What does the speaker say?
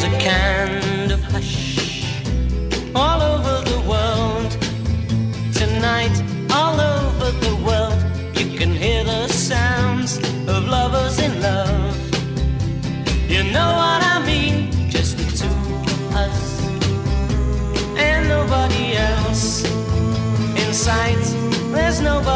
a kind of hush all over the world. Tonight, all over the world, you can hear the sounds of lovers in love. You know what I mean, just the two of us and nobody else. In sight, there's nobody